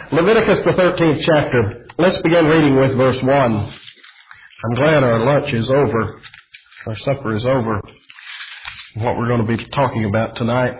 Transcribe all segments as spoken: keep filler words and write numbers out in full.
Leviticus, the thirteenth chapter. Let's begin reading with verse one. I'm glad our lunch is over. Our supper is over. What we're going to be talking about tonight.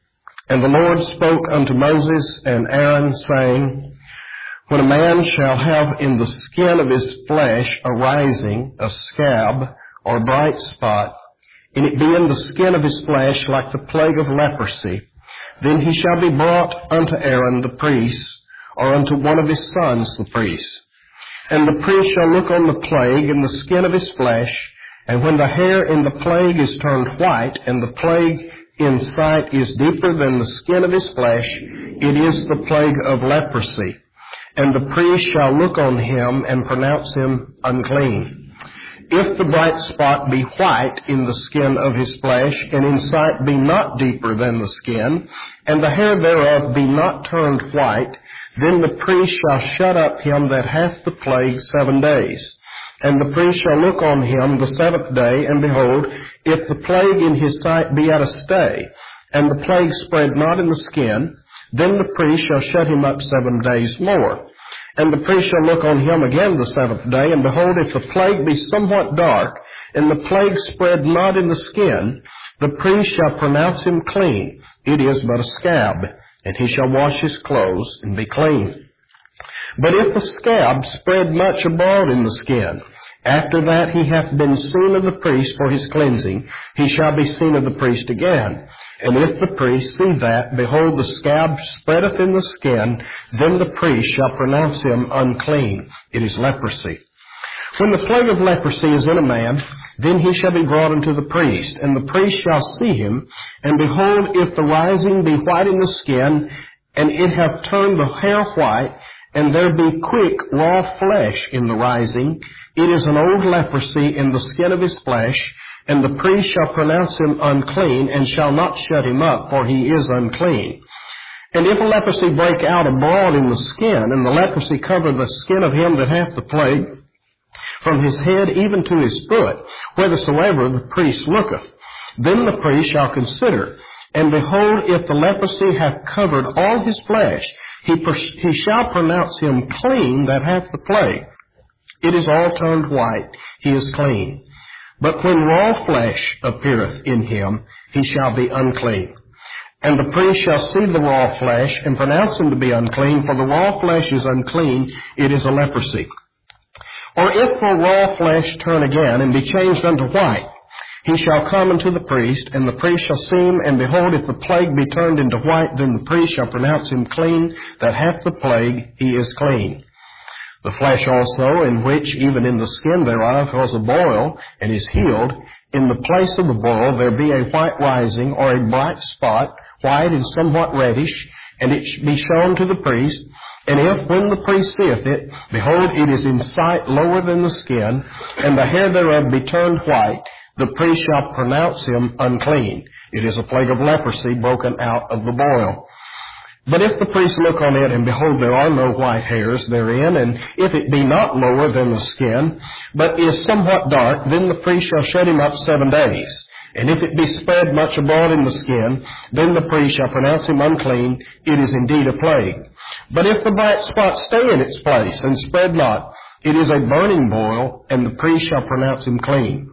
And the Lord spoke unto Moses and Aaron, saying, When a man shall have in the skin of his flesh a rising, a scab, or bright spot, and it be in the skin of his flesh like the plague of leprosy, then he shall be brought unto Aaron the priest, or unto one of his sons the priest. And the priest shall look on the plague in the skin of his flesh, and when the hair in the plague is turned white, and the plague in sight is deeper than the skin of his flesh, it is the plague of leprosy. And the priest shall look on him and pronounce him unclean. If the bright spot be white in the skin of his flesh, and in sight be not deeper than the skin, and the hair thereof be not turned white, then the priest shall shut up him that hath the plague seven days. And the priest shall look on him the seventh day, and behold, if the plague in his sight be at a stay, and the plague spread not in the skin, then the priest shall shut him up seven days more. And the priest shall look on him again the seventh day, and behold, if the plague be somewhat dark, and the plague spread not in the skin, the priest shall pronounce him clean. It is but a scab, and he shall wash his clothes and be clean. But if the scab spread much abroad in the skin, after that he hath been seen of the priest for his cleansing, he shall be seen of the priest again. And if the priest see that, behold, the scab spreadeth in the skin, then the priest shall pronounce him unclean. It is leprosy. When the plague of leprosy is in a man, then he shall be brought unto the priest, and the priest shall see him, and behold, if the rising be white in the skin, and it have turned the hair white, and there be quick raw flesh in the rising, it is an old leprosy in the skin of his flesh, and the priest shall pronounce him unclean, and shall not shut him up, for he is unclean. And if a leprosy break out abroad in the skin, and the leprosy cover the skin of him that hath the plague, from his head even to his foot, whithersoever the priest looketh, then the priest shall consider, and behold, if the leprosy hath covered all his flesh, he, per- he shall pronounce him clean that hath the plague. It is all turned white, he is clean. But when raw flesh appeareth in him, he shall be unclean. And the priest shall see the raw flesh, and pronounce him to be unclean, for the raw flesh is unclean, it is a leprosy. Or if the raw flesh turn again, and be changed unto white, he shall come unto the priest, and the priest shall see him, and behold, if the plague be turned into white, then the priest shall pronounce him clean that hath the plague, he is clean. The flesh also, in which even in the skin thereof was a boil, and is healed, in the place of the boil there be a white rising, or a bright spot, white and somewhat reddish, and it be shown to the priest. And if, when the priest seeth it, behold, it is in sight lower than the skin, and the hair thereof be turned white, the priest shall pronounce him unclean. It is a plague of leprosy broken out of the boil. But if the priest look on it, and behold, there are no white hairs therein, and if it be not lower than the skin, but is somewhat dark, then the priest shall shut him up seven days. And if it be spread much abroad in the skin, then the priest shall pronounce him unclean. It is indeed a plague. But if the bright spot stay in its place, and spread not, it is a burning boil, and the priest shall pronounce him clean.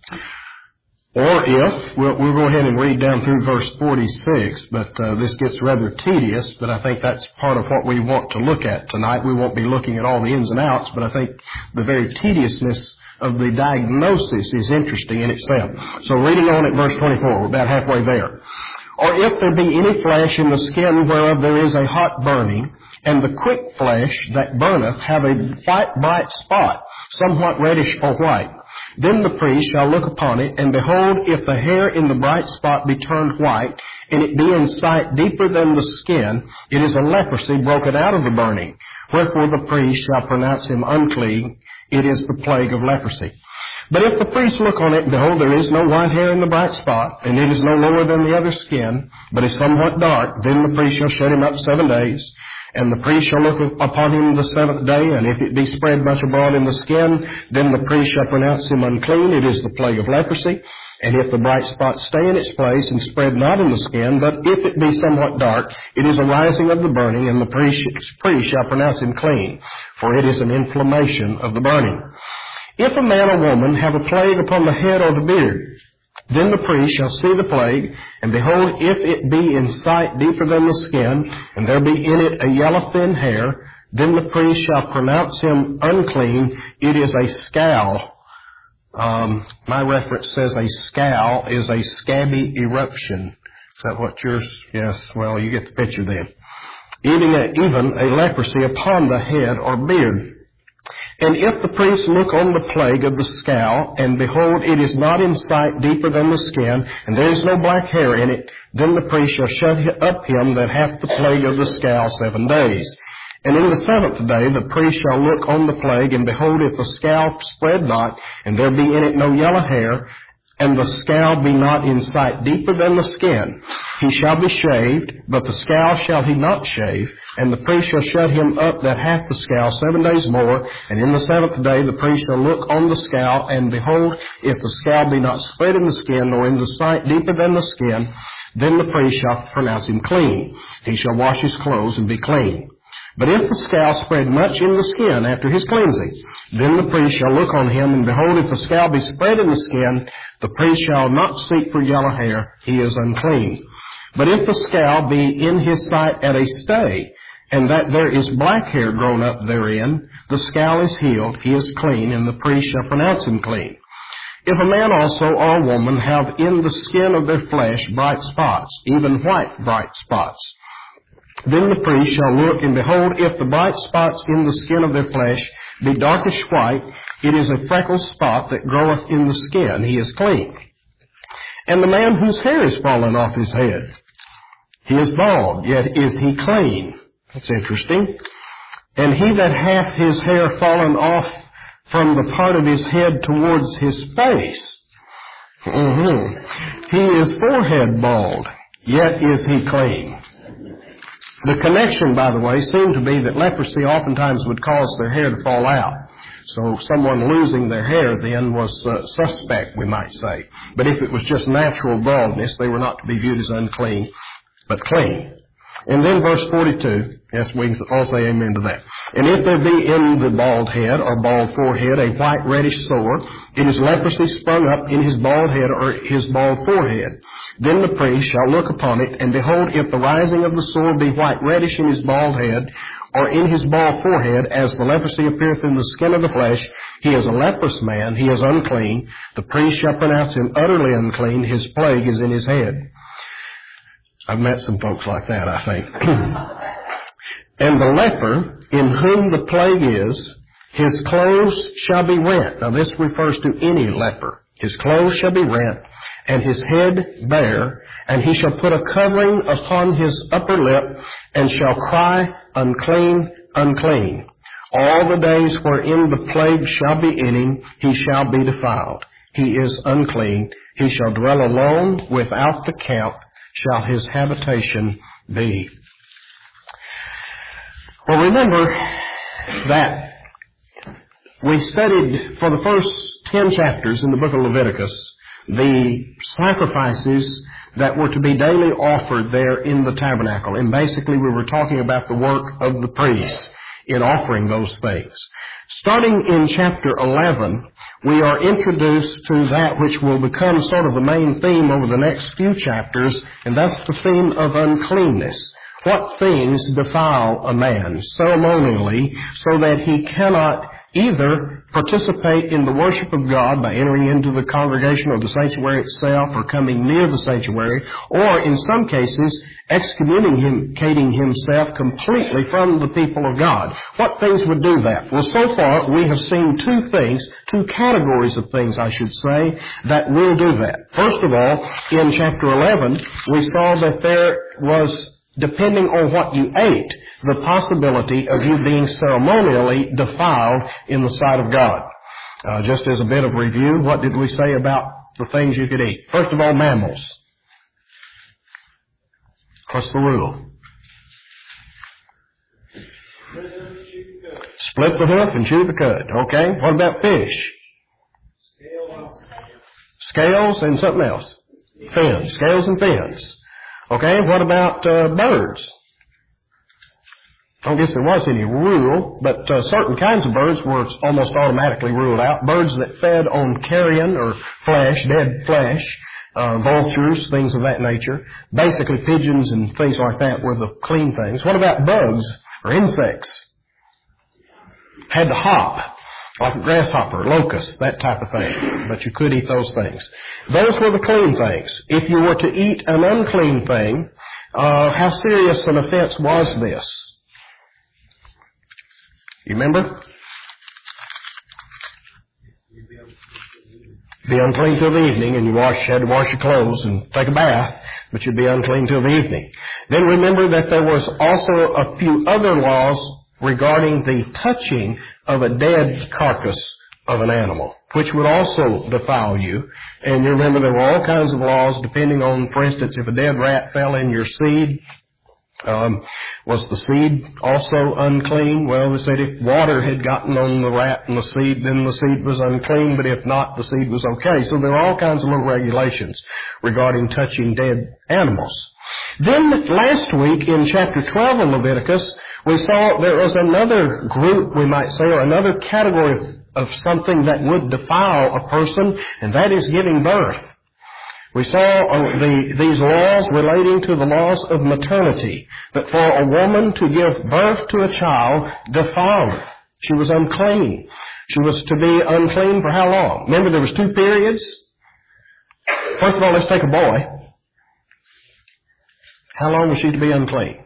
Or if, we'll, we'll go ahead and read down through verse forty-six, but uh, this gets rather tedious, but I think that's part of what we want to look at tonight. We won't be looking at all the ins and outs, but I think the very tediousness of the diagnosis is interesting in itself. So reading on at verse twenty-four, we're about halfway there. Or if there be any flesh in the skin whereof there is a hot burning, and the quick flesh that burneth have a white bright spot, somewhat reddish or white, then the priest shall look upon it, and behold, if the hair in the bright spot be turned white, and it be in sight deeper than the skin, it is a leprosy broken out of the burning. Wherefore the priest shall pronounce him unclean. It is the plague of leprosy. But if the priest look on it, and behold, there is no white hair in the bright spot, and it is no lower than the other skin, but is somewhat dark, then the priest shall shut him up seven days. And the priest shall look upon him the seventh day, and if it be spread much abroad in the skin, then the priest shall pronounce him unclean. It is the plague of leprosy. And if the bright spot stay in its place and spread not in the skin, but if it be somewhat dark, it is a rising of the burning, and the priest, priest shall pronounce him clean, for it is an inflammation of the burning. If a man or woman have a plague upon the head or the beard, then the priest shall see the plague, and behold, if it be in sight deeper than the skin, and there be in it a yellow thin hair, then the priest shall pronounce him unclean. It is a scowl. Um, my reference says a scowl is a scabby eruption. Is that what yours? Yes, well, you get the picture then. Even a, even a leprosy upon the head or beard. And if the priest look on the plague of the scowl, and behold, it is not in sight deeper than the skin, and there is no black hair in it, then the priest shall shut up him that hath the plague of the scowl seven days. And in the seventh day the priest shall look on the plague, and behold, if the scowl spread not, and there be in it no yellow hair, and the scowl be not in sight deeper than the skin, he shall be shaved, but the scowl shall he not shave, and the priest shall shut him up that hath the scowl seven days more. And in the seventh day the priest shall look on the scowl, and behold, if the scowl be not spread in the skin, nor in the sight deeper than the skin, then the priest shall pronounce him clean. He shall wash his clothes and be clean. But if the scowl spread much in the skin after his cleansing, then the priest shall look on him, and behold, if the scowl be spread in the skin, the priest shall not seek for yellow hair, he is unclean. But if the scowl be in his sight at a stay, and that there is black hair grown up therein, the scowl is healed, he is clean, and the priest shall pronounce him clean. If a man also or a woman have in the skin of their flesh bright spots, even white bright spots, then the priest shall look, and behold, if the bright spots in the skin of their flesh be darkish white, it is a freckled spot that groweth in the skin, he is clean. And the man whose hair is fallen off his head, he is bald, yet is he clean. That's interesting. And he that hath his hair fallen off from the part of his head towards his face, mm-hmm. he is forehead bald, yet is he clean. The connection, by the way, seemed to be that leprosy oftentimes would cause their hair to fall out. So someone losing their hair then was uh, suspect, we might say. But if it was just natural baldness, they were not to be viewed as unclean, but clean. And then verse forty-two, yes, we can all say amen to that. And if there be in the bald head or bald forehead a white reddish sore, it is leprosy sprung up in his bald head or his bald forehead. Then the priest shall look upon it, and behold, if the rising of the sore be white reddish in his bald head, or in his bald forehead, as the leprosy appeareth in the skin of the flesh, he is a leprous man, he is unclean. The priest shall pronounce him utterly unclean, his plague is in his head. I've met some folks like that, I think. And the leper, in whom the plague is, his clothes shall be rent. Now this refers to any leper. His clothes shall be rent, and his head bare, and he shall put a covering upon his upper lip, and shall cry, unclean, unclean. All the days wherein the plague shall be in him, he shall be defiled. He is unclean. He shall dwell alone without the camp, shall his habitation be. Well, remember that we studied for the first ten chapters in the book of Leviticus the sacrifices that were to be daily offered there in the tabernacle. And basically we were talking about the work of the priests in offering those things. Starting in chapter eleven, we are introduced to that which will become sort of the main theme over the next few chapters, and that's the theme of uncleanness. What things defile a man ceremonially so that he cannot either participate in the worship of God by entering into the congregation or the sanctuary itself or coming near the sanctuary, or in some cases excommunicating himself completely from the people of God. What things would do that? Well, so far we have seen two things, two categories of things, I should say, that will do that. First of all, in chapter eleven, we saw that there was, depending on what you ate, the possibility of you being ceremonially defiled in the sight of God. Uh, just as a bit of review, what did we say about the things you could eat? First of all, mammals. What's the rule? Split the hoof and chew the cud. Okay. What about fish? Scales and something else. Fins. Scales and fins. Okay, what about uh, birds? I don't guess there was any rule, but uh, certain kinds of birds were almost automatically ruled out. Birds that fed on carrion or flesh, dead flesh, uh, vultures, things of that nature. Basically pigeons and things like that were the clean things. What about bugs or insects? Had to hop, like a grasshopper, locust, that type of thing. But you could eat those things. Those were the clean things. If you were to eat an unclean thing, uh, how serious an offense was this? You remember? Be unclean till the evening, and you wash, had to wash your clothes and take a bath, but you'd be unclean till the evening. Then remember that there was also a few other laws regarding the touching of a dead carcass of an animal, which would also defile you. And you remember there were all kinds of laws depending on, for instance, if a dead rat fell in your seed, Um, was the seed also unclean? Well, they said if water had gotten on the rat and the seed, then the seed was unclean, but if not, the seed was okay. So there are all kinds of little regulations regarding touching dead animals. Then last week in chapter twelve of Leviticus, we saw there was another group, we might say, or another category of, of something that would defile a person, and that is giving birth. We saw uh, the, these laws relating to the laws of maternity, that for a woman to give birth to a child defiled her. She was unclean. She was to be unclean for how long? Remember, there was two periods. First of all, let's take a boy. How long was she to be unclean?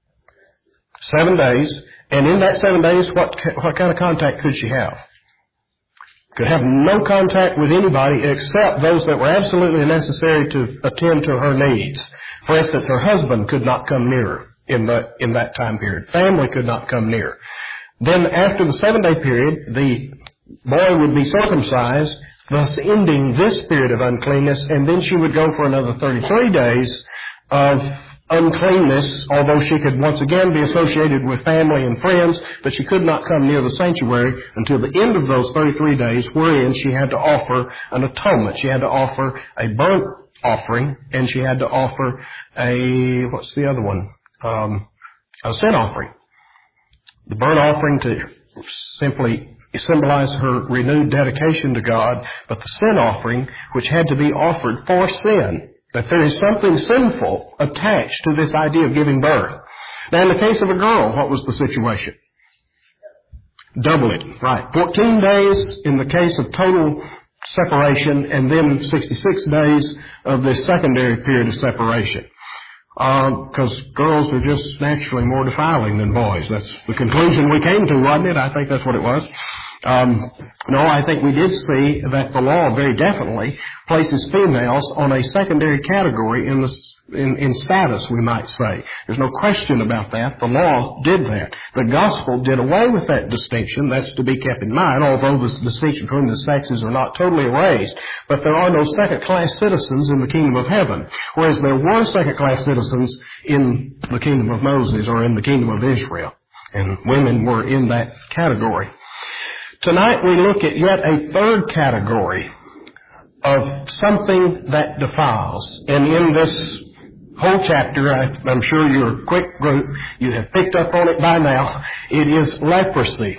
Seven days. And in that seven days, what, what kind of contact could she have? Could have no contact with anybody except those that were absolutely necessary to attend to her needs. For instance, her husband could not come near her in, the, in that time period. Family could not come near. Then after the seven-day period, the boy would be circumcised, thus ending this period of uncleanness, and then she would go for another thirty-three days of uncleanness, although she could once again be associated with family and friends, but she could not come near the sanctuary until the end of those thirty-three days, wherein she had to offer an atonement. She had to offer a burnt offering, and she had to offer a, what's the other one? Um, a sin offering. The burnt offering to simply symbolize her renewed dedication to God, but the sin offering, which had to be offered for sin, that there is something sinful attached to this idea of giving birth. Now, in the case of a girl, what was the situation? Double it, right. fourteen days in the case of total separation, and then sixty-six days of this secondary period of separation. Because uh, girls are just naturally more defiling than boys. That's the conclusion we came to, wasn't it? I think that's what it was. Um, no, I think we did see that the law very definitely places females on a secondary category in the in, in status, we might say. There's no question about that. The law did that. The gospel did away with that distinction. That's to be kept in mind, although the distinction between the sexes are not totally erased. But there are no second-class citizens in the kingdom of heaven, whereas there were second-class citizens in the kingdom of Moses or in the kingdom of Israel. And women were in that category. Tonight we look at yet a third category of something that defiles. And in this whole chapter, I, I'm sure you're a quick group, you have picked up on it by now, it is leprosy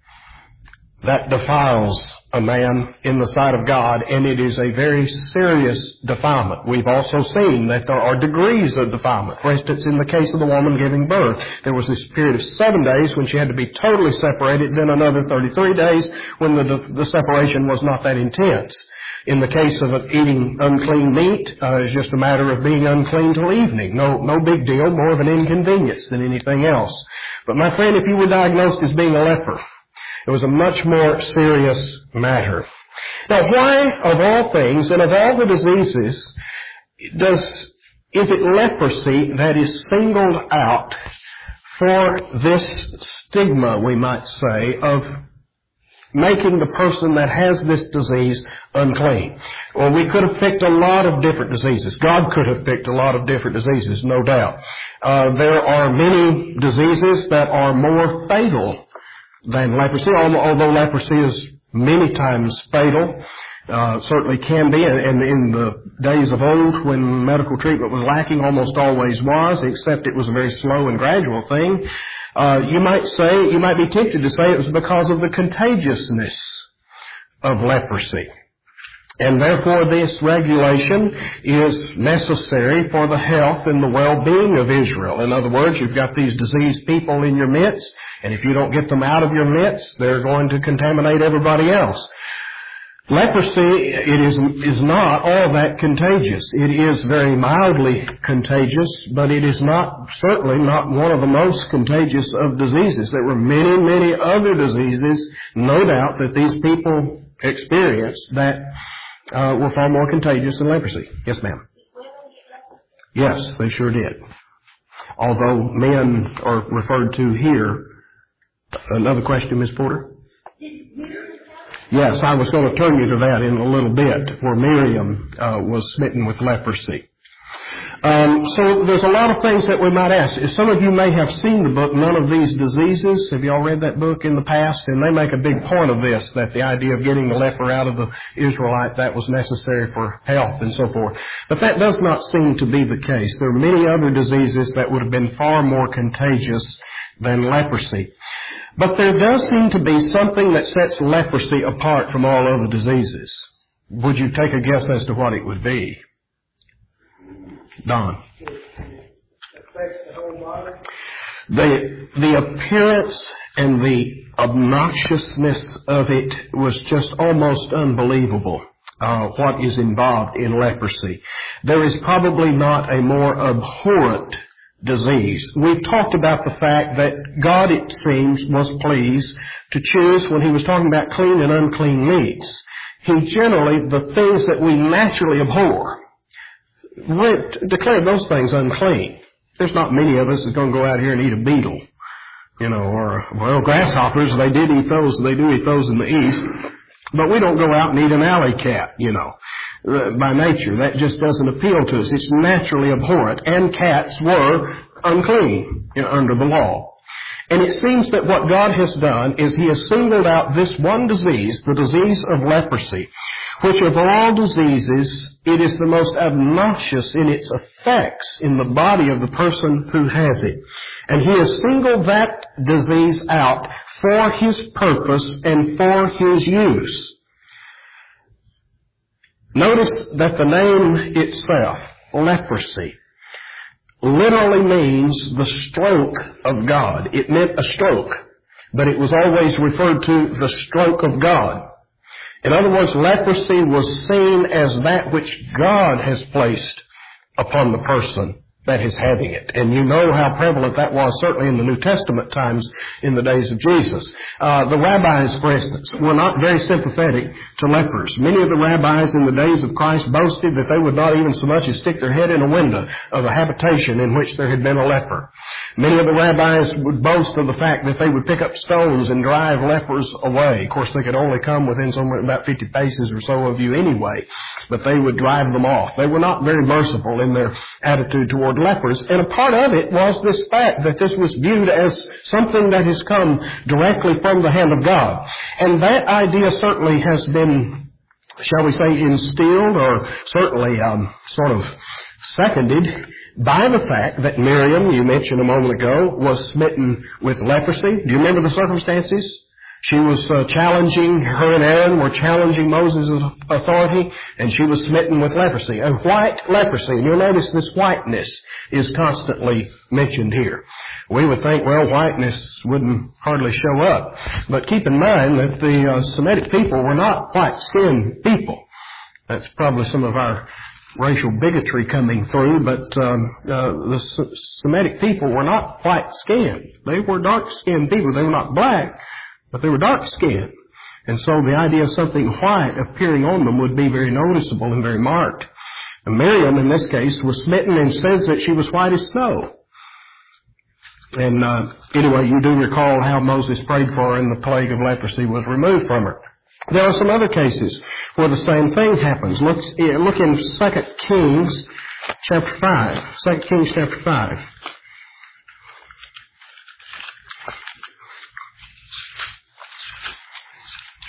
that defiles a man in the sight of God, and it is a very serious defilement. We've also seen that there are degrees of defilement. For instance, in the case of the woman giving birth, there was this period of seven days when she had to be totally separated, then another thirty-three days when the, the separation was not that intense. In the case of eating unclean meat, uh, it's just a matter of being unclean till evening. No, no big deal, more of an inconvenience than anything else. But my friend, if you were diagnosed as being a leper, it was a much more serious matter. Now, why, of all things, and of all the diseases, does, is it leprosy that is singled out for this stigma, we might say, of making the person that has this disease unclean? Well, we could have picked a lot of different diseases. God could have picked a lot of different diseases, no doubt. Uh, there are many diseases that are more fatal than leprosy, although leprosy is many times fatal. Uh, certainly can be, and, and in the days of old when medical treatment was lacking, almost always was, except it was a very slow and gradual thing. Uh, you might say, you might be tempted to say it was because of the contagiousness of leprosy. And therefore this regulation is necessary for the health and the well-being of Israel. In other words, you've got these diseased people in your midst, and if you don't get them out of your midst, they're going to contaminate everybody else. Leprosy, it is, is not all that contagious. It is very mildly contagious, but it is not, certainly not one of the most contagious of diseases. There were many, many other diseases, no doubt, that these people experienced that uh, were far more contagious than leprosy. Yes, ma'am. Yes, they sure did. Although men are referred to here. Another question, Miz Porter? Yes, I was going to turn you to that in a little bit, where Miriam uh, was smitten with leprosy. Um, so there's a lot of things that we might ask. Some of you may have seen the book, None of These Diseases. Have you all read that book in the past? And they make a big point of this, that the idea of getting the leper out of the Israelite, that was necessary for health and so forth. But that does not seem to be the case. There are many other diseases that would have been far more contagious than leprosy. But there does seem to be something that sets leprosy apart from all other diseases. Would you take a guess as to what it would be? Don. The, the appearance and the obnoxiousness of it was just almost unbelievable, uh, what is involved in leprosy. There is probably not a more abhorrent disease. We've talked about the fact that God, it seems, was pleased to choose, when he was talking about clean and unclean meats, he generally, the things that we naturally abhor, declared those things unclean. There's not many of us that's going to go out here and eat a beetle, you know, or, well, grasshoppers, they did eat those, they do eat those in the East, but we don't go out and eat an alley cat, you know, by nature. That just doesn't appeal to us. It's naturally abhorrent, and cats were unclean, you know, under the law. And it seems that what God has done is he has singled out this one disease, the disease of leprosy, which of all diseases, it is the most obnoxious in its effects in the body of the person who has it. And he has singled that disease out for his purpose and for his use. Notice that the name itself, leprosy, literally means the stroke of God. It meant a stroke, but it was always referred to the stroke of God. In other words, leprosy was seen as that which God has placed upon the person that is having it. And you know how prevalent that was, certainly in the New Testament times in the days of Jesus. Uh, the rabbis, for instance, were not very sympathetic to lepers. Many of the rabbis in the days of Christ boasted that they would not even so much as stick their head in a window of a habitation in which there had been a leper. Many of the rabbis would boast of the fact that they would pick up stones and drive lepers away. Of course, they could only come within somewhere about fifty paces or so of you anyway, but they would drive them off. They were not very merciful in their attitude toward lepers, and a part of it was this fact that this was viewed as something that has come directly from the hand of God. And that idea certainly has been, shall we say, instilled, or certainly um, sort of seconded by the fact that Miriam, you mentioned a moment ago, was smitten with leprosy. Do you remember the circumstances? She was uh, challenging, her and Aaron were challenging Moses' authority, and she was smitten with leprosy, a white leprosy. And you'll notice this whiteness is constantly mentioned here. We would think, well, whiteness wouldn't hardly show up. But keep in mind that the uh, Semitic people were not white-skinned people. That's probably some of our racial bigotry coming through, but um, uh, the Semitic people were not white-skinned. They were dark-skinned people. They were not black, but they were dark-skinned. And so the idea of something white appearing on them would be very noticeable and very marked. And Miriam, in this case, was smitten and says that she was white as snow. And uh, anyway, you do recall how Moses prayed for her and the plague of leprosy was removed from her. There are some other cases where the same thing happens. Look, look in Second Kings chapter five. Second Kings chapter five.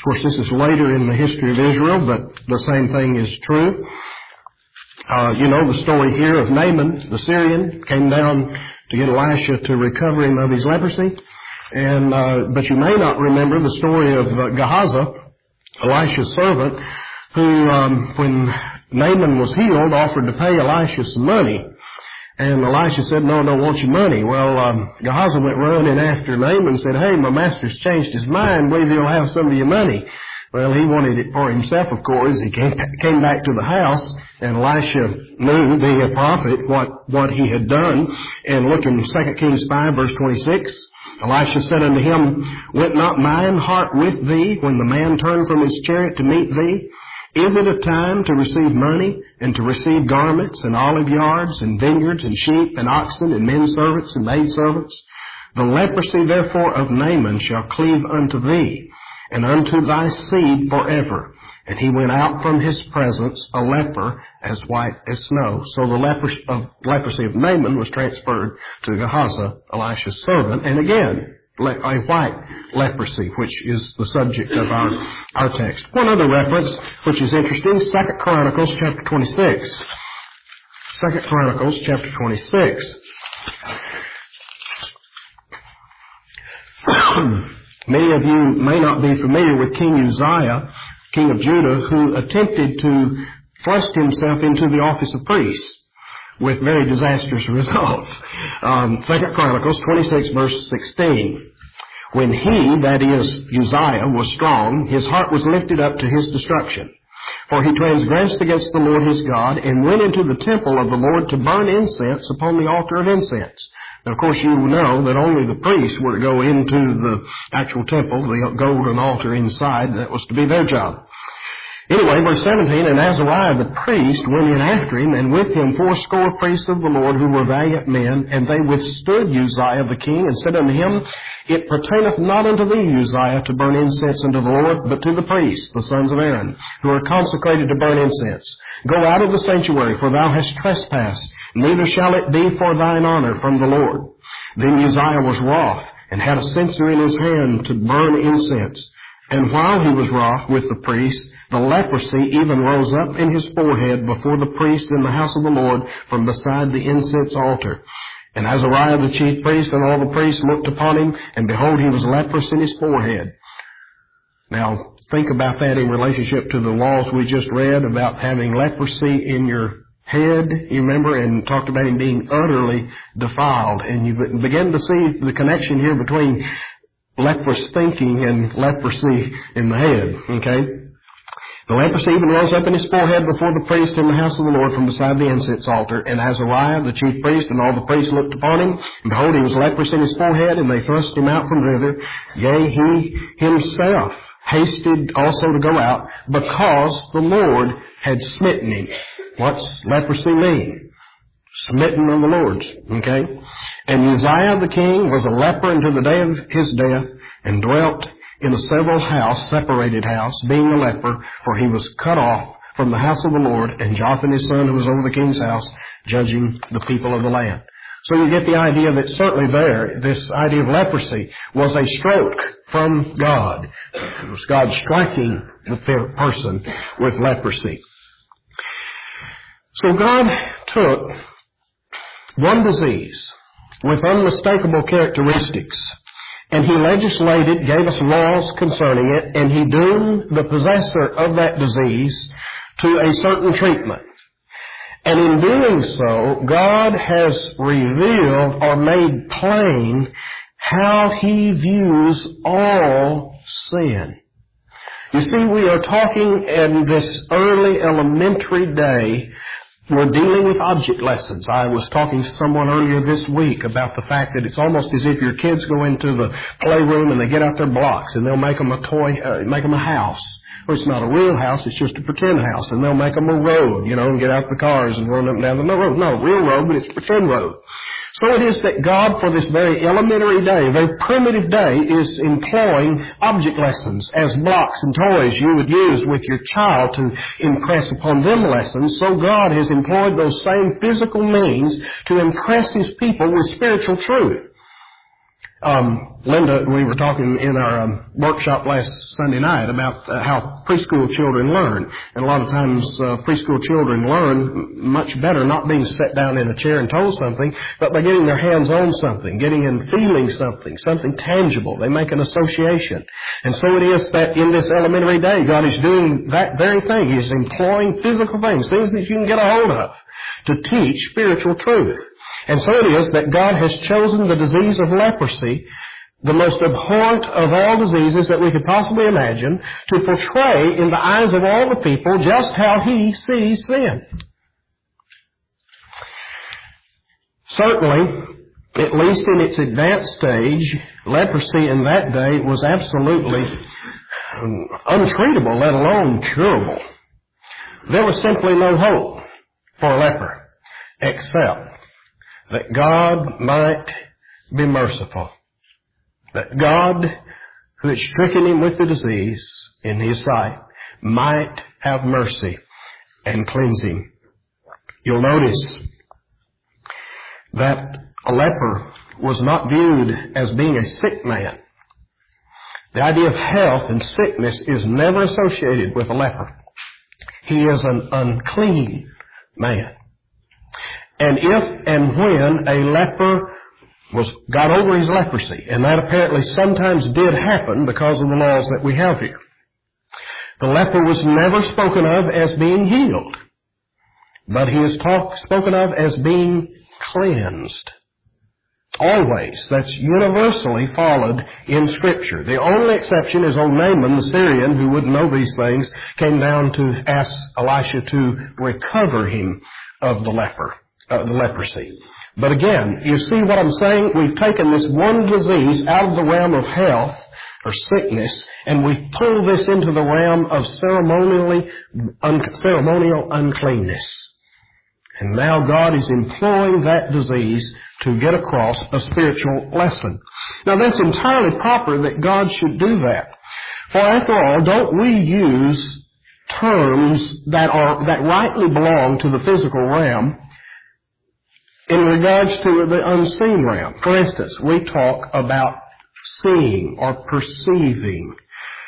course, this is later in the history of Israel, but the same thing is true. Uh, you know the story here of Naaman, the Syrian, came down to get Elisha to recover him of his leprosy. And uh, but you may not remember the story of uh, Gehazi, Elisha's servant, who, um, when Naaman was healed, offered to pay Elisha some money. And Elisha said, no, I don't want your money. Well, um, Gehazi went running after Naaman and said, hey, my master's changed his mind. Believe he'll have some of your money. Well, he wanted it for himself, of course. He came, came back to the house, and Elisha knew, being a prophet, what, what he had done. And look in Second Kings five, verse twenty-six. Elisha said unto him, went not mine heart with thee when the man turned from his chariot to meet thee? Is it a time to receive money, and to receive garments, and olive yards, and vineyards, and sheep, and oxen, and men servants, and maid servants? The leprosy therefore of Naaman shall cleave unto thee, and unto thy seed forever. And he went out from his presence a leper as white as snow. So the leprosy of, leprosy of Naaman was transferred to Gehazi, Elisha's servant, and again, a white leprosy, which is the subject of our, our text. One other reference, which is interesting, Second Chronicles chapter twenty-six. Second Chronicles chapter twenty-six. Many of you may not be familiar with King Uzziah, king of Judah, who attempted to thrust himself into the office of priest with very disastrous results. Um, Second Chronicles twenty-six, verse sixteen. When he, that is, Uzziah, was strong, his heart was lifted up to his destruction. For he transgressed against the Lord his God, and went into the temple of the Lord to burn incense upon the altar of incense. Now, of course, you know that only the priests were to go into the actual temple, the golden altar inside. That was to be their job. Anyway, verse seventeen, and Azariah the priest went in after him, and with him fourscore priests of the Lord, who were valiant men, and they withstood Uzziah the king, and said unto him, It pertaineth not unto thee, Uzziah, to burn incense unto the Lord, but to the priests, the sons of Aaron, who are consecrated to burn incense. Go out of the sanctuary, for thou hast trespassed, neither shall it be for thine honor from the Lord. Then Uzziah was wroth, and had a censer in his hand to burn incense. And while he was wroth with the priests, the leprosy even rose up in his forehead before the priest in the house of the Lord from beside the incense altar. And Azariah the chief priest and all the priests looked upon him, and behold, he was leprous in his forehead. Now, think about that in relationship to the laws we just read about having leprosy in your head, you remember, and talked about him being utterly defiled. And you begin to see the connection here between leprous thinking and leprosy in the head, okay? The leprosy even rose up in his forehead before the priest in the house of the Lord from beside the incense altar. And Azariah, the chief priest, and all the priests looked upon him. And behold, he was leprous in his forehead, and they thrust him out from thither. Yea, he himself hasted also to go out, because the Lord had smitten him. What's leprosy mean? Smitten of the Lord's, okay? And Uzziah the king was a leper until the day of his death, and dwelt in a several house, separated house, being a leper, for he was cut off from the house of the Lord, and Jotham his son, who was over the king's house, judging the people of the land. So you get the idea that certainly there, this idea of leprosy was a stroke from God. It was God striking the person with leprosy. So God took one disease with unmistakable characteristics, and he legislated, gave us laws concerning it, and he doomed the possessor of that disease to a certain treatment. And in doing so, God has revealed or made plain how he views all sin. You see, we are talking in this early elementary day, we're dealing with object lessons. I was talking to someone earlier this week about the fact that it's almost as if your kids go into the playroom and they get out their blocks and they'll make them a toy, uh, make them a house. Well, it's not a real house, it's just a pretend house. And they'll make them a road, you know, and get out the cars and run up and down the road. Not a real road, but it's a pretend road. So it is that God, for this very elementary day, very primitive day, is employing object lessons as blocks and toys you would use with your child to impress upon them lessons. So God has employed those same physical means to impress his people with spiritual truth. Um, Linda, we were talking in our um, workshop last Sunday night about uh, how preschool children learn. And a lot of times uh, preschool children learn much better not being set down in a chair and told something, but by getting their hands on something, getting and feeling something, something tangible. They make an association. And so it is that in this elementary day, God is doing that very thing. He is employing physical things, things that you can get a hold of, to teach spiritual truth. And so it is that God has chosen the disease of leprosy, the most abhorrent of all diseases that we could possibly imagine, to portray in the eyes of all the people just how He sees sin. Certainly, at least in its advanced stage, leprosy in that day was absolutely untreatable, let alone curable. There was simply no hope for a leper, except that God might be merciful. That God, who had stricken him with the disease in His sight, might have mercy and cleanse him. You'll notice that a leper was not viewed as being a sick man. The idea of health and sickness is never associated with a leper. He is an unclean man. And if and when a leper was got over his leprosy, and that apparently sometimes did happen because of the laws that we have here, the leper was never spoken of as being healed, but he is talk, spoken of as being cleansed. Always. That's universally followed in Scripture. The only exception is old Naaman, the Syrian, who wouldn't know these things, came down to ask Elisha to recover him of the leper. Uh, the leprosy. But again, you see what I'm saying? We've taken this one disease out of the realm of health or sickness, and we've pulled this into the realm of ceremonially, un- ceremonial uncleanness. And now God is employing that disease to get across a spiritual lesson. Now that's entirely proper that God should do that. For after all, don't we use terms that are that rightly belong to the physical realm in regards to the unseen realm? For instance, we talk about seeing or perceiving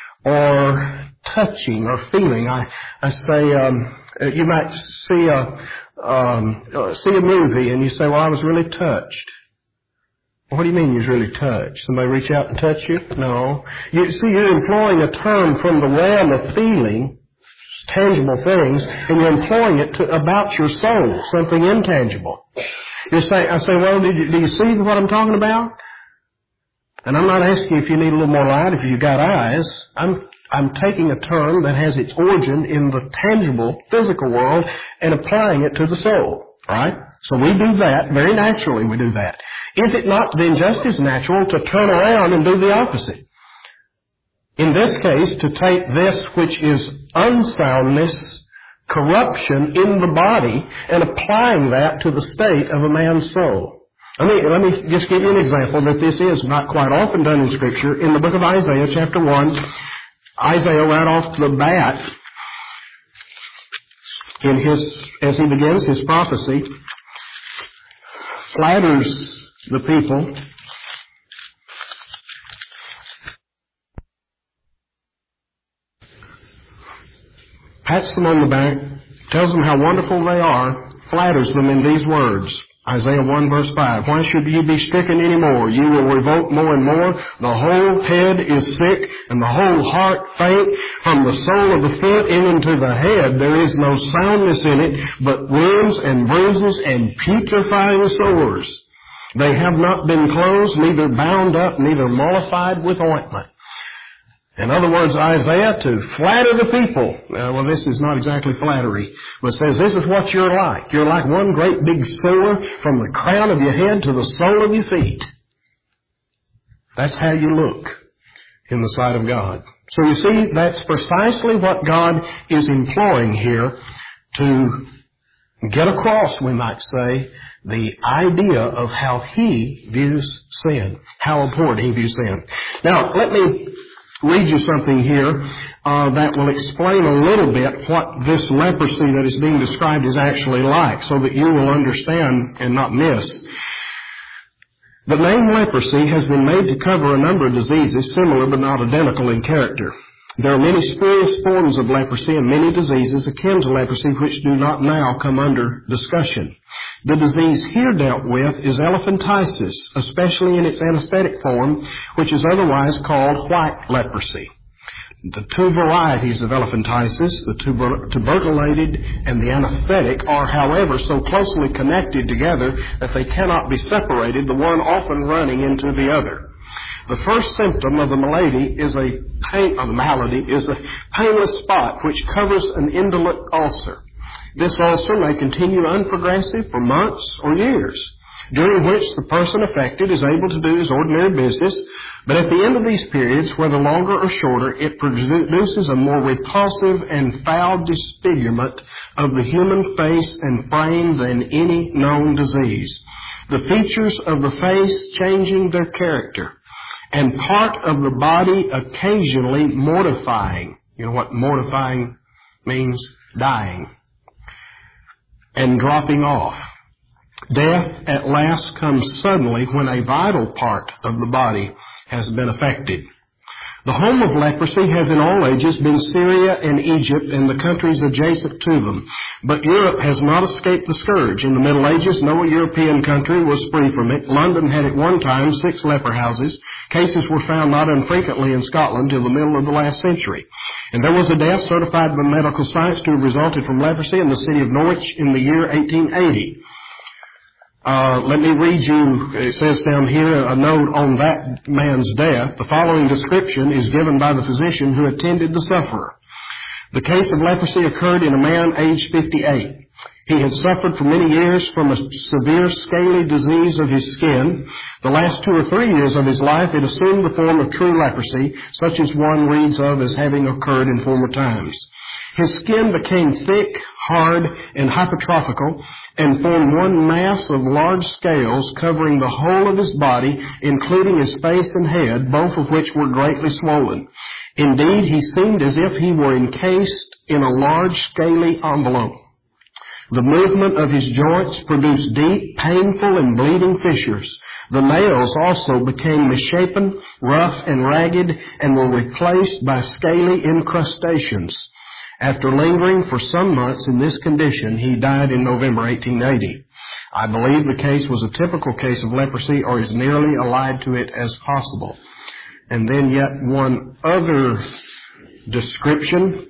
or touching or feeling. I, I say, um, you might see a, um, see a movie and you say, well, I was really touched. What do you mean you was really touched? Somebody reach out and touch you? No. You see, you're employing a term from the realm of feeling, tangible things, and you're employing it to, about your soul, something intangible. You say, I say, well, did you, do you see what I'm talking about? And I'm not asking if you need a little more light, if you've got eyes. I'm, I'm taking a term that has its origin in the tangible, physical world and applying it to the soul. Right? So we do that, very naturally we do that. Is it not then just as natural to turn around and do the opposite? In this case, to take this which is unsoundness, corruption in the body, and applying that to the state of a man's soul. Let me, let me just give you an example that this is not quite often done in Scripture. In the book of Isaiah, chapter one, Isaiah right off to the bat, in his, as he begins his prophecy, flatters the people. Pats them on the back, tells them how wonderful they are, flatters them in these words. Isaiah one verse five, why should you be stricken any more? You will revolt more and more. The whole head is sick, and the whole heart faint. From the sole of the foot even to the head there is no soundness in it, but wounds and bruises and putrefying sores. They have not been closed, neither bound up, neither mollified with ointment. In other words, Isaiah, to flatter the people. Uh, well, this is not exactly flattery, but it says this is what you're like. You're like one great big sore from the crown of your head to the sole of your feet. That's how you look in the sight of God. So you see, that's precisely what God is employing here to get across, we might say, the idea of how He views sin, how abhorrent He views sin. Now, let me read you something here uh, that will explain a little bit what this leprosy that is being described is actually like, so that you will understand and not miss. The name leprosy has been made to cover a number of diseases similar but not identical in character. There are many spurious forms of leprosy and many diseases akin to leprosy which do not now come under discussion. The disease here dealt with is elephantiasis, especially in its anesthetic form, which is otherwise called white leprosy. The two varieties of elephantiasis, the tuber- tuberculated and the anesthetic, are, however, so closely connected together that they cannot be separated, the one often running into the other. The first symptom of the malady is a pain, of the malady is a painless spot which covers an indolent ulcer. This ulcer may continue unprogressive for months or years, during which the person affected is able to do his ordinary business, but at the end of these periods, whether longer or shorter, it produces a more repulsive and foul disfigurement of the human face and frame than any known disease. The features of the face changing their character, and part of the body occasionally mortifying. You know what mortifying means? Dying. And dropping off. Death at last comes suddenly when a vital part of the body has been affected. The home of leprosy has in all ages been Syria and Egypt and the countries adjacent to them. But Europe has not escaped the scourge. In the Middle Ages, no European country was free from it. London had at one time six leper houses. Cases were found not unfrequently in Scotland till the middle of the last century. And there was a death certified by medical science to have resulted from leprosy in the city of Norwich in the year eighteen eighty. Uh, let me read you, it says down here, a note on that man's death. The following description is given by the physician who attended the sufferer. The case of leprosy occurred in a man aged fifty-eight. He had suffered for many years from a severe scaly disease of his skin. The last two or three years of his life it assumed the form of true leprosy, such as one reads of as having occurred in former times. His skin became thick, hard, and hypertrophical, and formed one mass of large scales covering the whole of his body, including his face and head, both of which were greatly swollen. Indeed, he seemed as if he were encased in a large scaly envelope. The movement of his joints produced deep, painful, and bleeding fissures. The nails also became misshapen, rough, and ragged, and were replaced by scaly incrustations. After lingering for some months in this condition, he died in November eighteen eighty. I believe the case was a typical case of leprosy or as nearly allied to it as possible. And then yet one other description.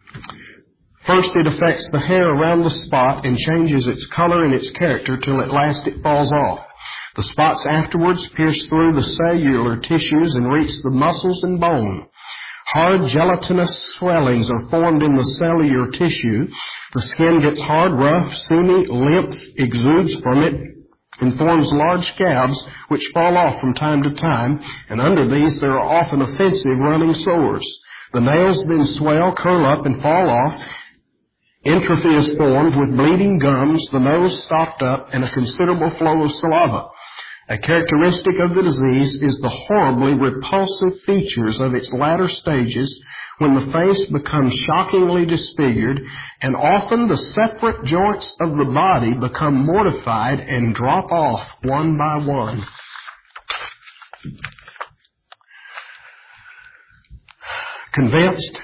First, it affects the hair around the spot and changes its color and its character till at last it falls off. The spots afterwards pierce through the cellular tissues and reach the muscles and bone. Hard gelatinous swellings are formed in the cellular tissue. The skin gets hard, rough, seamy, lymph exudes from it and forms large scabs which fall off from time to time, and under these there are often offensive running sores. The nails then swell, curl up, and fall off. Entropy is formed with bleeding gums, the nose stopped up, and a considerable flow of saliva. A characteristic of the disease is the horribly repulsive features of its latter stages when the face becomes shockingly disfigured, and often the separate joints of the body become mortified and drop off one by one. Convinced?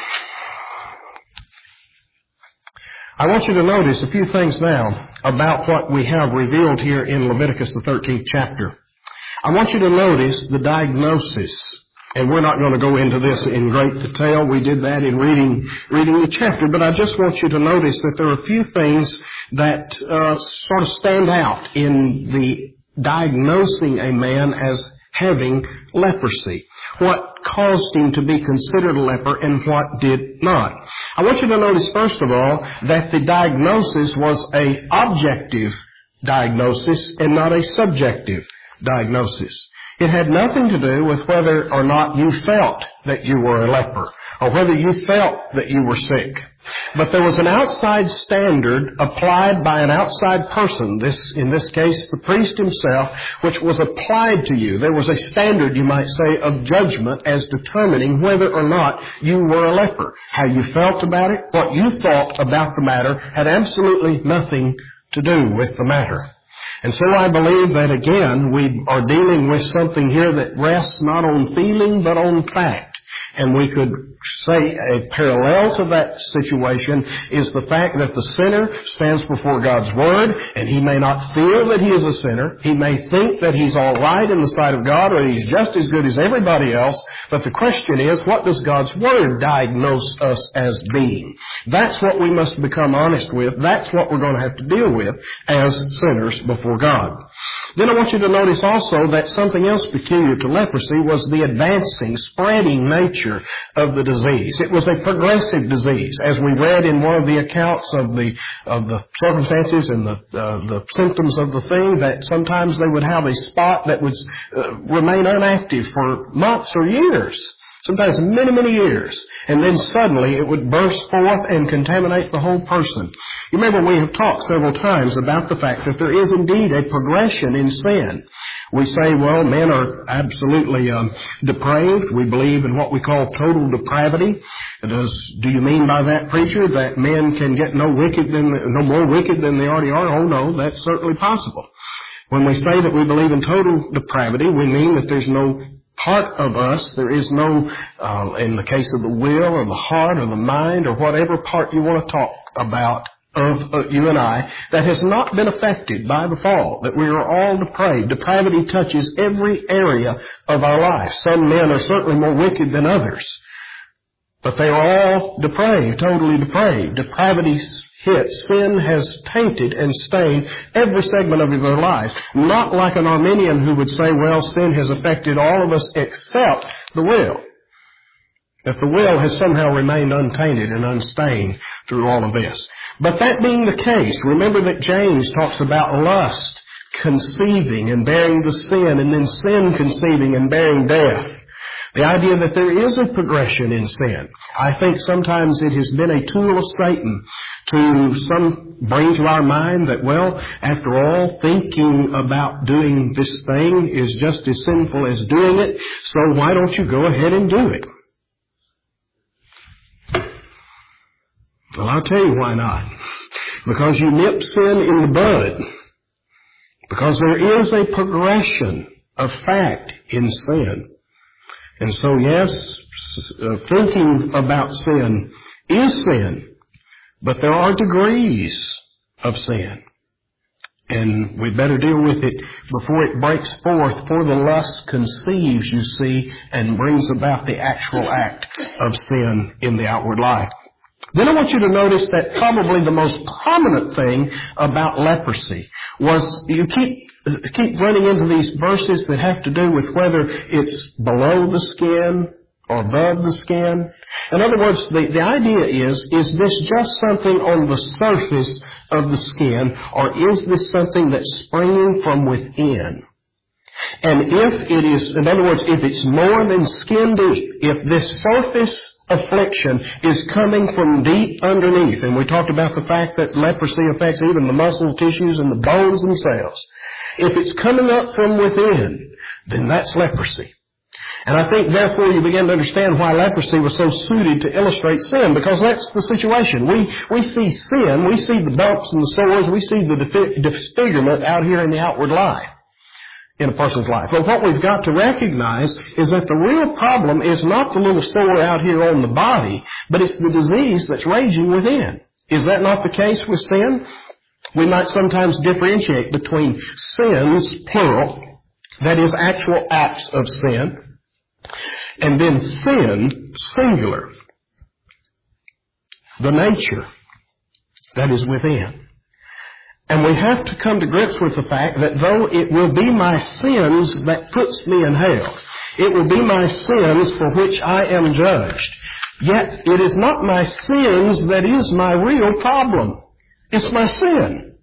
I want you to notice a few things now about what we have revealed here in Leviticus, the thirteenth chapter. I want you to notice the diagnosis, and we're not going to go into this in great detail. We did that in reading reading the chapter, but I just want you to notice that there are a few things that uh, sort of stand out in the diagnosing a man as having leprosy. What caused him to be considered a leper and what did not. I want you to notice, first of all, that the diagnosis was an objective diagnosis and not a subjective diagnosis. It had nothing to do with whether or not you felt that you were a leper or whether you felt that you were sick. But there was an outside standard applied by an outside person, this, in this case, the priest himself, which was applied to you. There was a standard, you might say, of judgment as determining whether or not you were a leper. How you felt about it, what you thought about the matter, had absolutely nothing to do with the matter. And so I believe that, again, we are dealing with something here that rests not on feeling but on fact. And we could say a parallel to that situation is the fact that the sinner stands before God's Word, and he may not feel that he is a sinner. He may think that he's all right in the sight of God, or he's just as good as everybody else. But the question is, what does God's Word diagnose us as being? That's what we must become honest with. That's what we're going to have to deal with as sinners before God. Then I want you to notice also that something else peculiar to leprosy was the advancing, spreading nature of the disease. It was a progressive disease, as we read in one of the accounts of the of the circumstances and the uh, the symptoms of the thing, that sometimes they would have a spot that would uh, remain inactive for months or years. Sometimes many, many years. And then suddenly it would burst forth and contaminate the whole person. You remember we have talked several times about the fact that there is indeed a progression in sin. We say, well, men are absolutely um, depraved. We believe in what we call total depravity. Does, do you mean by that, preacher, that men can get no wicked than no more wicked than they already are? Oh, no, that's certainly possible. When we say that we believe in total depravity, we mean that there's no part of us, there is no, uh, in the case of the will or the heart or the mind or whatever part you want to talk about of uh, you and I, that has not been affected by the fall, that we are all depraved. Depravity touches every area of our life. Some men are certainly more wicked than others, but they are all depraved, totally depraved. Depravity hits. Sin has tainted and stained every segment of their lives. Not like an Arminian who would say, well, sin has affected all of us except the will. That the will has somehow remained untainted and unstained through all of this. But that being the case, remember that James talks about lust conceiving and bearing the sin, and then sin conceiving and bearing death. The idea that there is a progression in sin. I think sometimes it has been a tool of Satan to some bring to our mind that, well, after all, thinking about doing this thing is just as sinful as doing it, so why don't you go ahead and do it? Well, I'll tell you why not. Because you nip sin in the bud. Because there is a progression of fact in sin. And so, yes, uh, thinking about sin is sin, but there are degrees of sin. And we better deal with it before it breaks forth, for the lust conceives, you see, and brings about the actual act of sin in the outward life. Then I want you to notice that probably the most prominent thing about leprosy was, you keep keep running into these verses that have to do with whether it's below the skin or above the skin. In other words, the, the idea is, is this just something on the surface of the skin, or is this something that's springing from within? And if it is, in other words, if it's more than skin deep, if this surface affliction is coming from deep underneath, and we talked about the fact that leprosy affects even the muscle tissues and the bones themselves. If it's coming up from within, then that's leprosy. And I think therefore you begin to understand why leprosy was so suited to illustrate sin, because that's the situation. We we see sin, we see the bumps and the sores, we see the defi- disfigurement out here in the outward life, in a person's life. But what we've got to recognize is that the real problem is not the little sore out here on the body, but it's the disease that's raging within. Is that not the case with sin? We might sometimes differentiate between sins, plural, that is actual acts of sin, and then sin, singular, the nature that is within. And we have to come to grips with the fact that though it will be my sins that puts me in hell, it will be my sins for which I am judged, yet it is not my sins that is my real problem. It's my sin.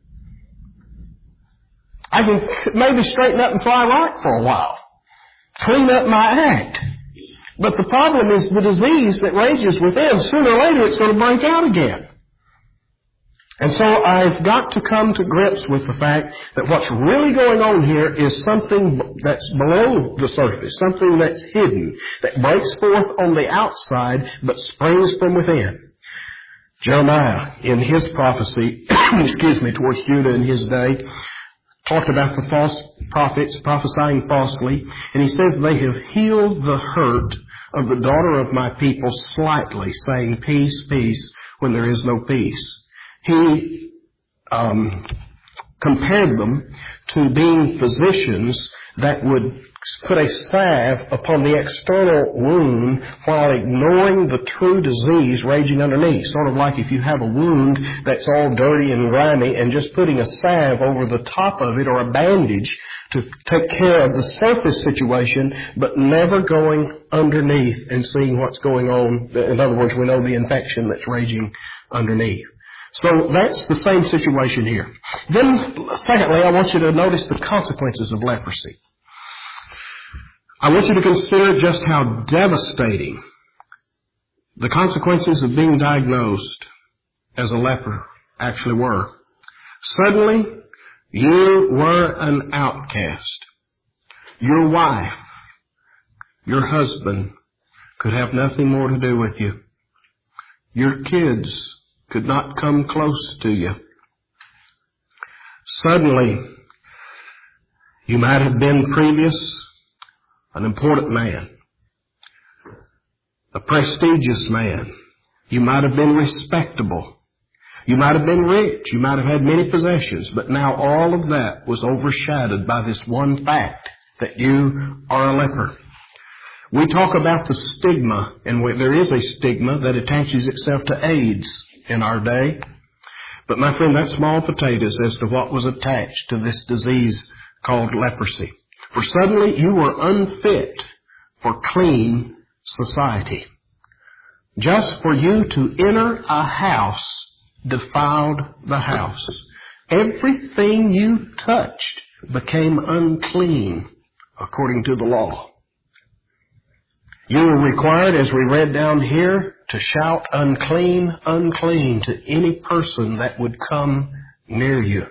I can maybe straighten up and fly right for a while, clean up my act. But the problem is the disease that rages within. Sooner or later it's going to break out again. And so I've got to come to grips with the fact that what's really going on here is something that's below the surface, something that's hidden, that breaks forth on the outside but springs from within. Jeremiah, in his prophecy, excuse me, towards Judah in his day, talked about the false prophets prophesying falsely, and he says they have healed the hurt of the daughter of my people slightly, saying peace, peace, when there is no peace. He um, compared them to being physicians that would put a salve upon the external wound while ignoring the true disease raging underneath. Sort of like if you have a wound that's all dirty and grimy and just putting a salve over the top of it or a bandage to take care of the surface situation, but never going underneath and seeing what's going on. In other words, we know the infection that's raging underneath. So that's the same situation here. Then, secondly, I want you to notice the consequences of leprosy. I want you to consider just how devastating the consequences of being diagnosed as a leper actually were. Suddenly, you were an outcast. Your wife, your husband could have nothing more to do with you. Your kids could not come close to you. Suddenly, you might have been previous an important man, a prestigious man. You might have been respectable. You might have been rich. You might have had many possessions. But now all of that was overshadowed by this one fact, that you are a leper. We talk about the stigma, and there is a stigma that attaches itself to AIDS in our day. But my friend, that's small potatoes as to what was attached to this disease called leprosy. For suddenly you were unfit for clean society. Just for you to enter a house defiled the house. Everything you touched became unclean according to the law. You were required, as we read down here, to shout unclean, unclean to any person that would come near you.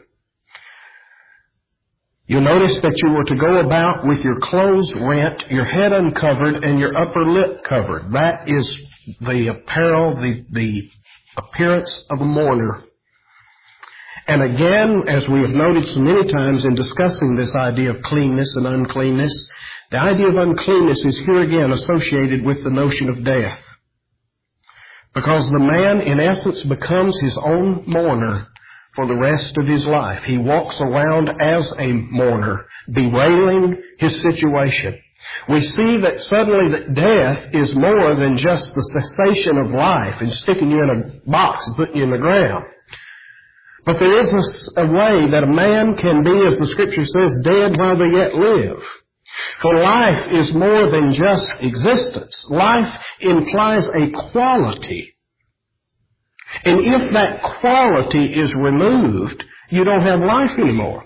You'll notice that you were to go about with your clothes rent, your head uncovered, and your upper lip covered. That is the apparel, the, the appearance of a mourner. And again, as we have noted so many times in discussing this idea of cleanness and uncleanness, the idea of uncleanness is here again associated with the notion of death. Because the man, in essence, becomes his own mourner for the rest of his life. He walks around as a mourner, bewailing his situation. We see that suddenly that death is more than just the cessation of life and sticking you in a box and putting you in the ground. But there is a, a way that a man can be, as the Scripture says, dead while they yet live. For life is more than just existence. Life implies a quality. And if that quality is removed, you don't have life anymore.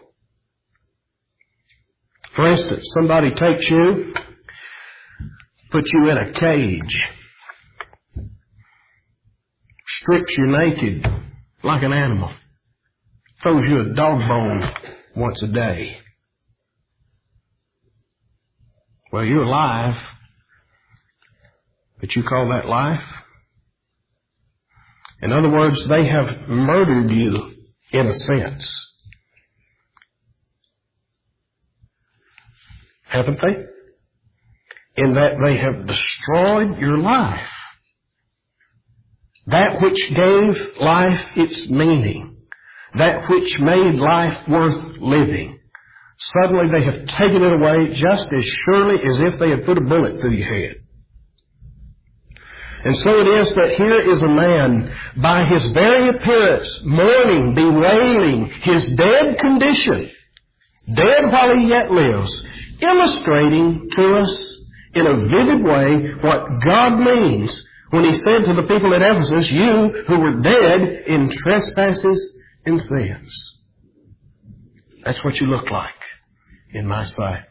For instance, somebody takes you, puts you in a cage, strips you naked like an animal, throws you a dog bone once a day. Well, you're alive, but you call that life? In other words, they have murdered you in a sense. Haven't they? In that they have destroyed your life. That which gave life its meaning. That which made life worth living. Suddenly they have taken it away just as surely as if they had put a bullet through your head. And so it is that here is a man, by his very appearance, mourning, bewailing his dead condition, dead while he yet lives, illustrating to us in a vivid way what God means when he said to the people at Ephesus, you who were dead in trespasses and sins. That's what you look like in my sight.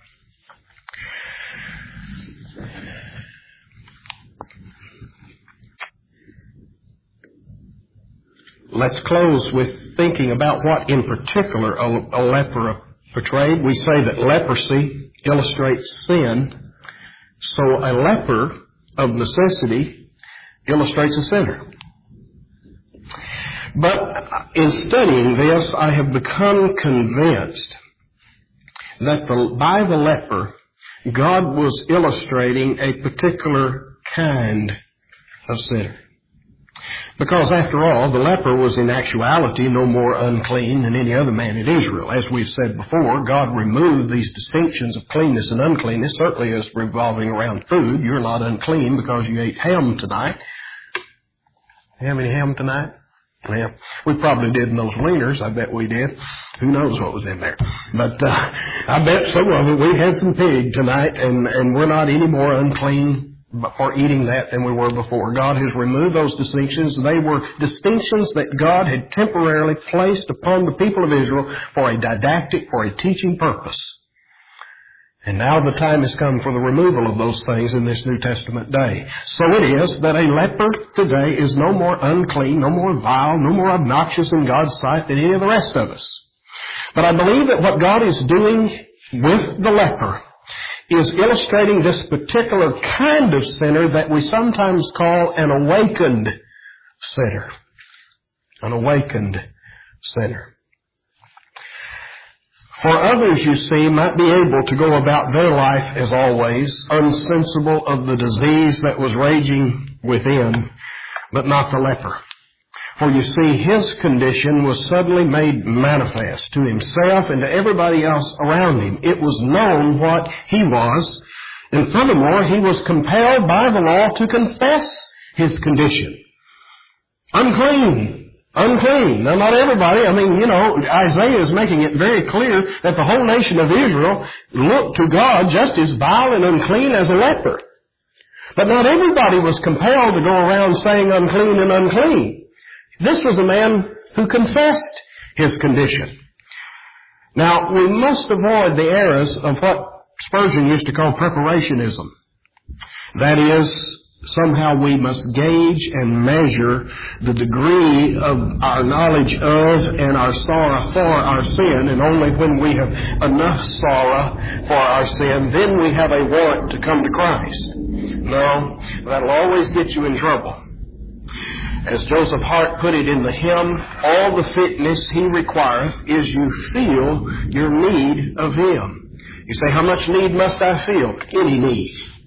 Let's close with thinking about what in particular a, a leper portrayed. We say that leprosy illustrates sin, so a leper of necessity illustrates a sinner. But in studying this, I have become convinced that the, by the leper, God was illustrating a particular kind of sinner. Because after all, the leper was in actuality no more unclean than any other man in Israel. As we've said before, God removed these distinctions of cleanness and uncleanness, certainly as revolving around food. You're not unclean because you ate ham tonight. You have any ham tonight? Yeah, we probably did in those wieners. I bet we did. Who knows what was in there? But uh, I bet some of it, we had some pig tonight, and, and we're not any more unclean for eating that than we were before. God has removed those distinctions. They were distinctions that God had temporarily placed upon the people of Israel for a didactic, for a teaching purpose. And now the time has come for the removal of those things in this New Testament day. So it is that a leper today is no more unclean, no more vile, no more obnoxious in God's sight than any of the rest of us. But I believe that what God is doing with the leper is illustrating this particular kind of sinner that we sometimes call an awakened sinner. An awakened sinner. For others, you see, might be able to go about their life as always, unsensible of the disease that was raging within, but not the leper. For you see, his condition was suddenly made manifest to himself and to everybody else around him. It was known what he was, and furthermore, he was compelled by the law to confess his condition. Unclean. Unclean. Now, not everybody. I mean, you know, Isaiah is making it very clear that the whole nation of Israel looked to God just as vile and unclean as a leper. But not everybody was compelled to go around saying unclean and unclean. This was a man who confessed his condition. Now, we must avoid the errors of what Spurgeon used to call preparationism. That is, somehow we must gauge and measure the degree of our knowledge of and our sorrow for our sin, and only when we have enough sorrow for our sin, then we have a warrant to come to Christ. No, that'll always get you in trouble. As Joseph Hart put it in the hymn, all the fitness he requireth is you feel your need of him. You say, how much need must I feel? Any need.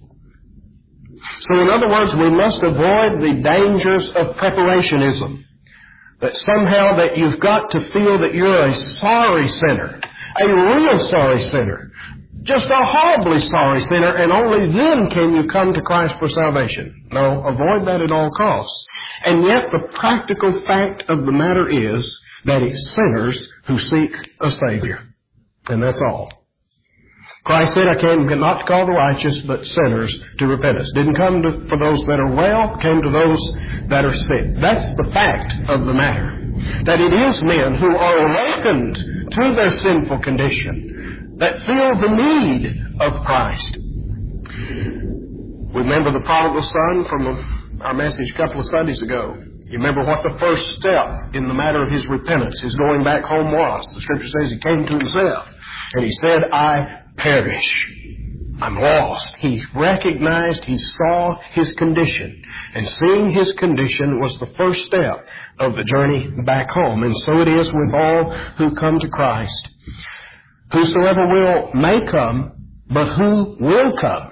So in other words, we must avoid the dangers of preparationism. That somehow that you've got to feel that you're a sorry sinner, a real sorry sinner, just a horribly sorry sinner, and only then can you come to Christ for salvation. No, avoid that at all costs. And yet the practical fact of the matter is that it's sinners who seek a Savior. And that's all. Christ said, I came not to call the righteous, but sinners to repentance. Didn't come to, for those that are well, came to those that are sick. That's the fact of the matter. That it is men who are awakened to their sinful condition, that feel the need of Christ. Remember the prodigal son from our message a couple of Sundays ago. You remember what the first step in the matter of his repentance, his going back home was. The Scripture says he came to himself, and he said, I perish. I'm lost. He recognized, he saw his condition. And seeing his condition was the first step of the journey back home. And so it is with all who come to Christ. Whosoever will may come, but who will come?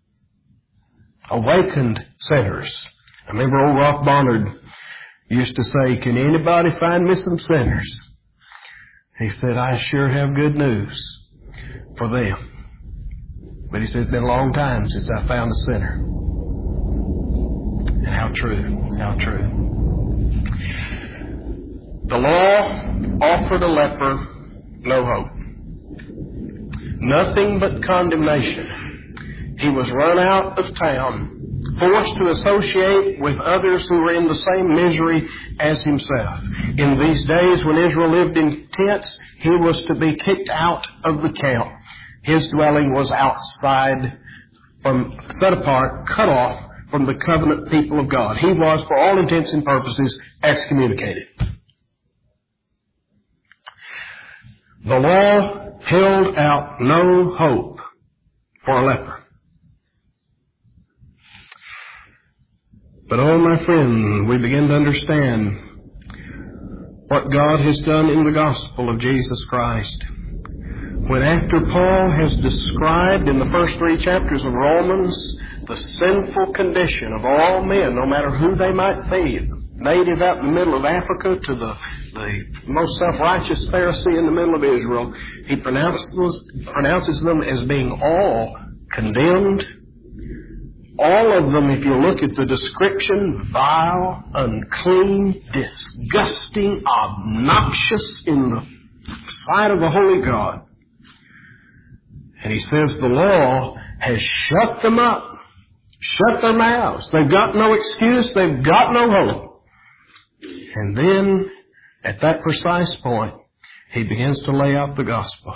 Awakened sinners. I remember old Rock Barnard used to say, can anybody find me some sinners? He said, I sure have good news for them. But he said, it's been a long time since I found a sinner. And how true, how true. The law offered a leper no hope. Nothing but condemnation. He was run out of town, forced to associate with others who were in the same misery as himself. In these days when Israel lived in tents, he was to be kicked out of the camp. His dwelling was outside, from set apart, cut off from the covenant people of God. He was, for all intents and purposes, excommunicated. The law held out no hope for a leper. But oh, my friend, we begin to understand what God has done in the gospel of Jesus Christ. when after Paul has described in the first three chapters of Romans the sinful condition of all men, no matter who they might be, native out in the middle of Africa to the, the most self-righteous Pharisee in the middle of Israel, he pronounces, pronounces them as being all condemned. All of them, if you look at the description, vile, unclean, disgusting, obnoxious in the sight of the holy God. And he says the law has shut them up, shut their mouths. They've got no excuse, they've got no hope. And then, at that precise point, he begins to lay out the gospel.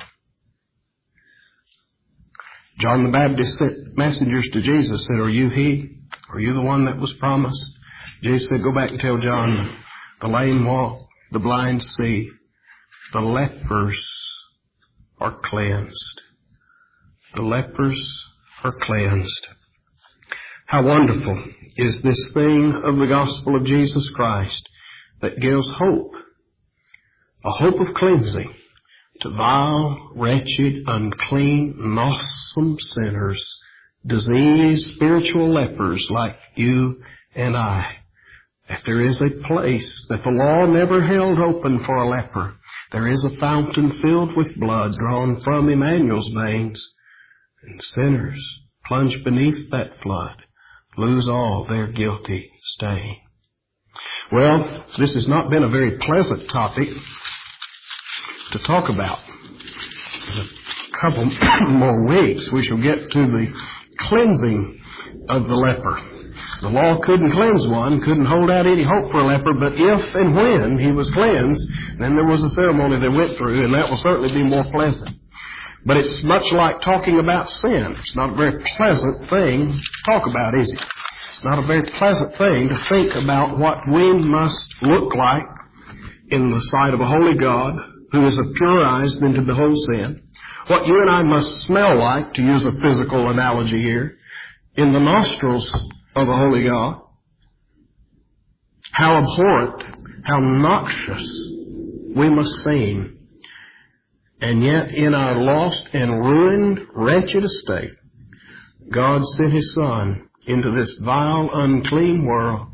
John the Baptist sent messengers to Jesus, said, "Are you he? Are you the one that was promised?" Jesus said, "Go back and tell John, the lame walk, the blind see, the lepers are cleansed." The lepers are cleansed. How wonderful is this thing of the gospel of Jesus Christ that gives hope, a hope of cleansing to vile, wretched, unclean, noisome sinners, diseased spiritual lepers like you and I. If there is a place that the law never held open for a leper, there is a fountain filled with blood drawn from Emmanuel's veins, and sinners plunge beneath that flood, lose all their guilty stain. Well, this has not been a very pleasant topic to talk about. In a couple more weeks, we shall get to the cleansing of the leper. The law couldn't cleanse one, couldn't hold out any hope for a leper, but if and when he was cleansed, then there was a ceremony they went through, and that will certainly be more pleasant. But it's much like talking about sin. It's not a very pleasant thing to talk about, is it? It's not a very pleasant thing to think about what we must look like in the sight of a holy God who is of pure eyes than to behold sin. What you and I must smell like, to use a physical analogy here, in the nostrils of a holy God. How abhorrent, how noxious we must seem. And yet in our lost and ruined, wretched estate, God sent His Son into this vile, unclean world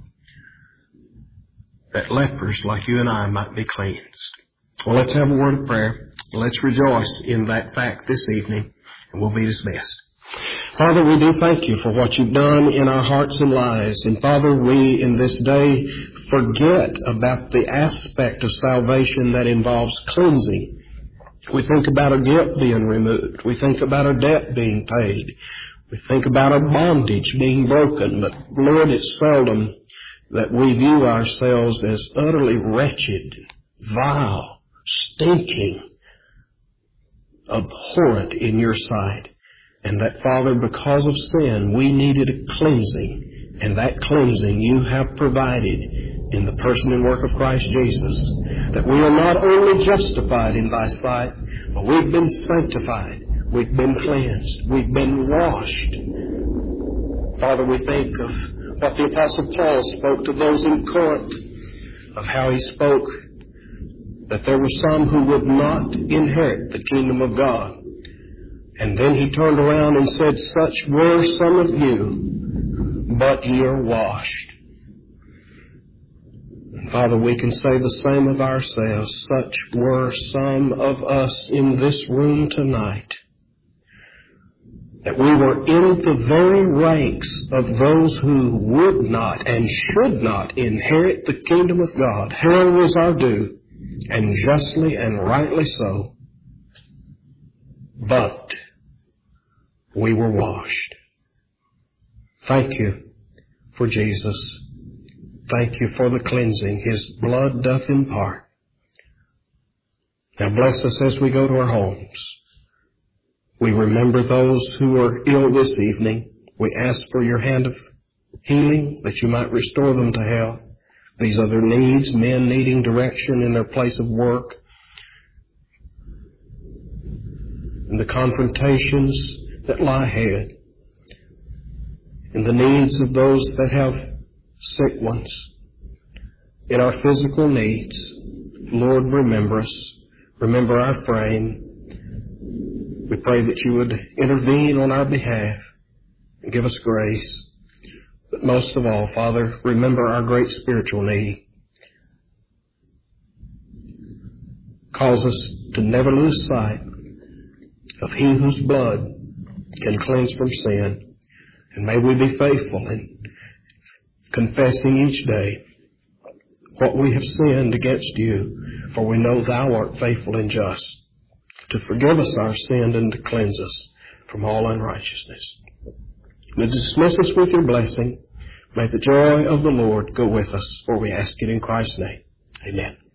that lepers like you and I might be cleansed. Well, let's have a word of prayer. Let's rejoice in that fact this evening, and we'll be dismissed. Father, we do thank you for what you've done in our hearts and lives. And Father, we in this day forget about the aspect of salvation that involves cleansing. We think about our guilt being removed. We think about our debt being paid. We think about our bondage being broken. But Lord, it's seldom that we view ourselves as utterly wretched, vile, stinking, abhorrent in your sight. And that, Father, because of sin, we needed a cleansing. And that cleansing you have provided in the person and work of Christ Jesus. That we are not only justified in thy sight, but we've been sanctified. We've been cleansed. We've been washed. Father, we think of what the Apostle Paul spoke to those in Corinth, of how he spoke that there were some who would not inherit the kingdom of God. And then he turned around and said, "Such were some of you, but ye are washed." And Father, we can say the same of ourselves. Such were some of us in this room tonight, that we were in the very ranks of those who would not and should not inherit the kingdom of God. Hell was our due, and justly and rightly so. But we were washed. Thank you for Jesus. Thank you for the cleansing His blood doth impart. Now bless us as we go to our homes. We remember those who are ill this evening. We ask for your hand of healing, that you might restore them to health. These other needs, men needing direction in their place of work, and the confrontations that lie ahead, and the needs of those that have sick ones, in our physical needs. Lord, remember us. Remember our frame. pray that you would intervene on our behalf and give us grace. But most of all, Father, remember our great spiritual need. Cause us to never lose sight of He whose blood can cleanse from sin. And may we be faithful in confessing each day what we have sinned against you, for we know thou art faithful and just to forgive us our sin and to cleanse us from all unrighteousness. To dismiss us with your blessing, may the joy of the Lord go with us, for we ask it in Christ's name. Amen.